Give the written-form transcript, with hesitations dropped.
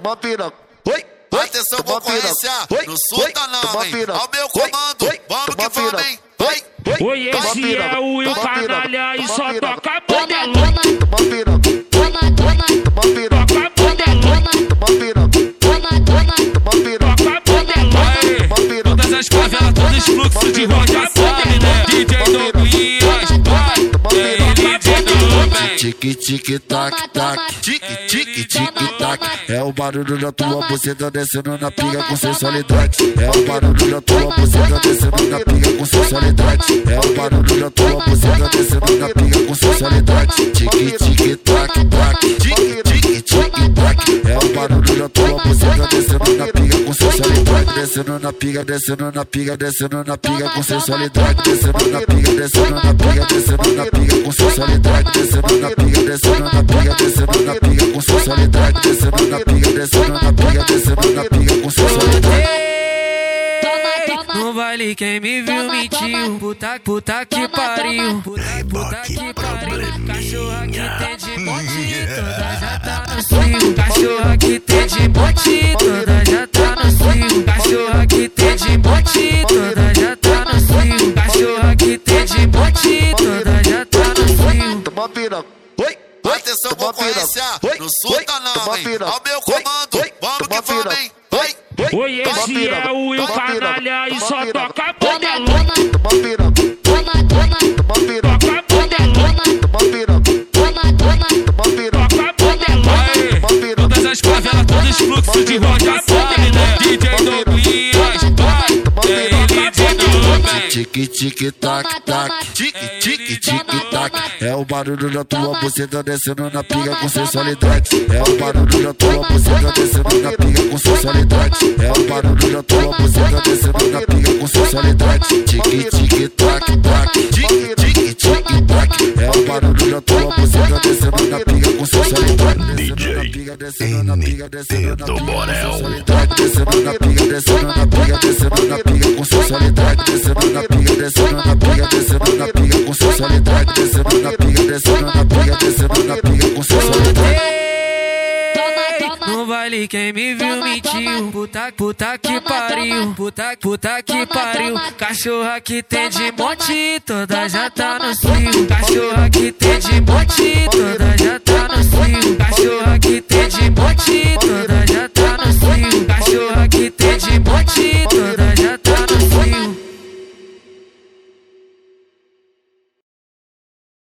toma piroca. Atenção, concorrência, não solta não, hein? Ao meu comando, vamos que vamos, hein? Vai! Oi, esse é o Will Canalha e só toca modelão. Toma piroca. Toma piroca. Toca modelão. Toma piroca. Toma piroca. Toca modelão. Todas as favelas, todos os fluxos de rocha, sabe, né? DJ Douglas, vai, ele de novo, hein? Tic tic tac tac, tic tic tic tac. É o barulho da tua buceta descendo na piga com sensualidade. É o barulho da tua buceta descendo na piga com sensualidade. É o barulho da tua buceta descendo na piga com sensualidade. Tic tic tac tac, tic tic tic tac. É o barulho da tua buceta descendo na piga com sensualidade. Descendo na piga, descendo na piga, descendo na piga com sensualidade. Descendo na piga, descendo na piga, descendo na piga com sensualidade. Descendo na piga, descendo na piga, descendo na piga com sensualidade. Descendo na piga, descendo na piga, descendo na piga com sensualidade. No baile quem me viu mentiu, puta que pariu, puta que pariu. Cachorra que tem de monte, toda já tá no cio. Cachorra que tem de monte, toda já tá no cio. Cachorra que tem de monte, toda já tá no cio. Cachorra que tem de monte, toda já tá no cio. Toma piroca. Atenção, concorrência, não solta não, hein? Ao meu comando, vamos que vamos, hein? Vai! Oi, esse é o Will Canalha e só toca modelão. Toma piroca. Toma piroca. Toca modelão. Toma piroca. Toma piroca. Toca modelão. Todas as favelas, todos os fluxos de rocha, sabe, né? DJ Douglas, vai, ele de novo, hein? Tic tic tac tac, tic tic tic tac. É o barulho da tua buceta descendo na piga com sensualidade. É o barulho da tua buceta descendo na piga com sensualidade. É o barulho da tua buceta descendo na piga com sensualidade. Tic tic tac tac, tic tic tic tac. É o barulho da tua buceta descendo na piga com sensualidade. Descendo na piga, descendo na piga com sensualidade. Descendo na piga, descendo na piga, descendo na piga com sensualidade. Descendo na piga, descendo na piga, descendo na piga com sensualidade. Descendo na piga, descendo na piga, descendo na piga com sensualidade. No baile quem me viu mentiu, puta que pariu, puta que pariu. Cachorra que tem de monte, toda já tá no cio. Cachorra que tem de monte,